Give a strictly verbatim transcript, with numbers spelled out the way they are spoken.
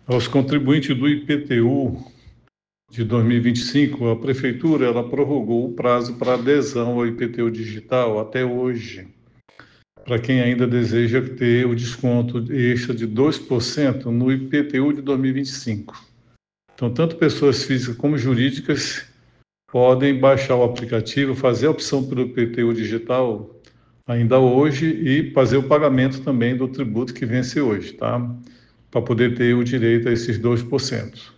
Aos contribuintes do I P T U de dois mil e vinte e cinco, a Prefeitura ela prorrogou o prazo para adesão ao I P T U digital até hoje, para quem ainda deseja ter o desconto extra de dois por cento no I P T U de dois mil e vinte e cinco. Então, tanto pessoas físicas como jurídicas podem baixar o aplicativo, fazer a opção pelo I P T U digital ainda hoje e fazer o pagamento também do tributo que vence hoje, tá? Para poder ter o direito a esses dois por cento.